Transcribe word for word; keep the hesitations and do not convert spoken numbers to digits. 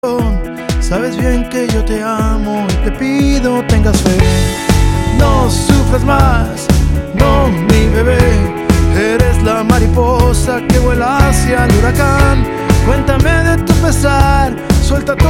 Sabes bien que yo te amo y te pido tengas fe. No sufras más, no, mi bebé. Eres la mariposa que vuela hacia el huracán. Cuéntame de tu pesar, suelta